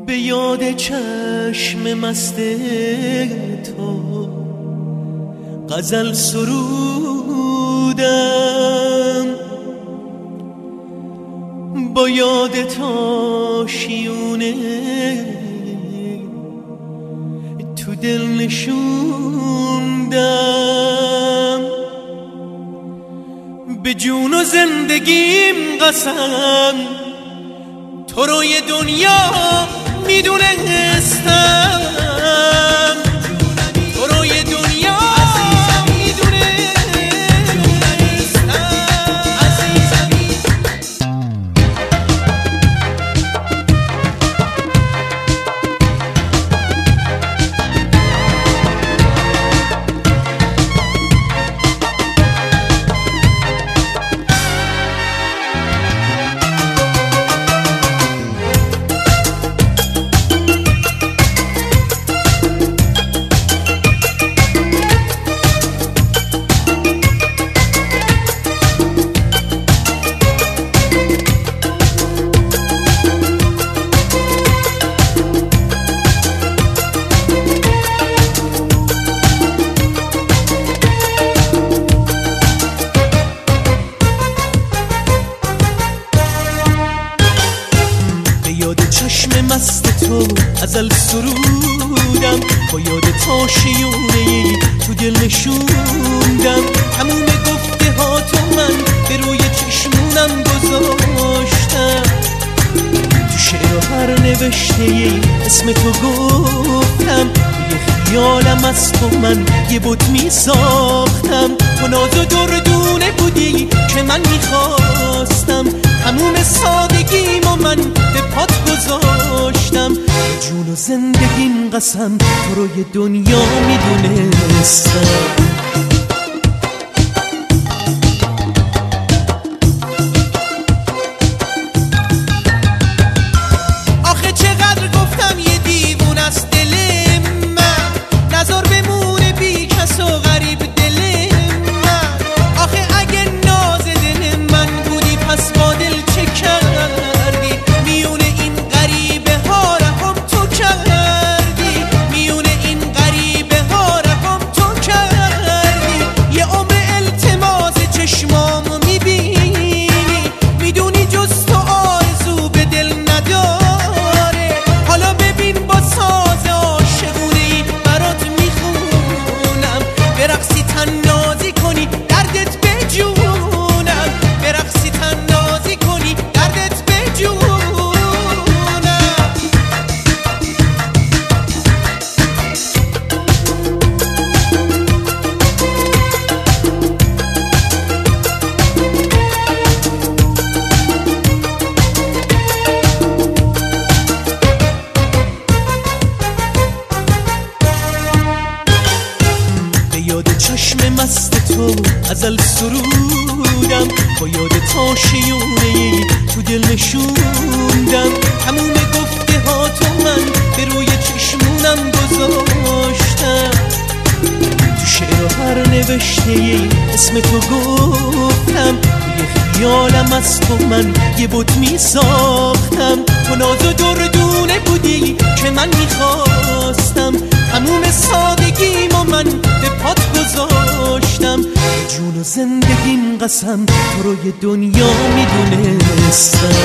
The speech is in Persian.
به یاد چشم مست تو غزل سرودم، با یاد تا شیونه تو دل نشوندم. به جون و زندگیم قسم تو رو یه دنیا میدونستم، تو رو یه دنیا میدونستم عزیزم. چشم مست تو غزل سرودم، با یاد تا شیونه‌ای تو دل نشوندم. تموم گفته ها تو من به روی چشمونم گذاشتم، تو شعر و هر نوشته‌ای اسم تو گفتم. توی خیالم از تو من یه بت می ساختم، تو ناز و دردونه بودی که من میخواستم. تموم سادگیم و من به پات گذاشتم، به جون و زندگیم قسم تو رو یه دنیا میدونستم. آخه چقدر گفتم یه دیوون است دل من، نظر بمونه بی کس و غریب دل من. آخه اگه ناز دل من بودی پس با دل چه کردی؟ میونه این غریبه ها رهم تو کردی، میونه این غریبه ها رهم تو کردی. یه عمر التماس چشمامو میبینی، میدونی جز تو آرزو به دل نداره. حالا ببین با ساز عاشقونه‌ای برات میخونم، برقصی تنازی کنی دردت بجونم، برقصی تنازی کنی دردت بجونم. به یاد چشم مست تو غزل سرودم، با یاد تا شیونه‌ای تو دل نشوندم. تموم گفته ها تو من به روی چشمونم گذاشتم، تو شعر و هر نوشته‌ای اسم تو گفتم. توی خیالم از تو من یه بت می ساختم، تو ناز و دردونه بودی که من میخواستم. تموم سادگیم و من به پات گذاشتم، به جون و زندگیم قسم تو رو یه دنیا میدونستم.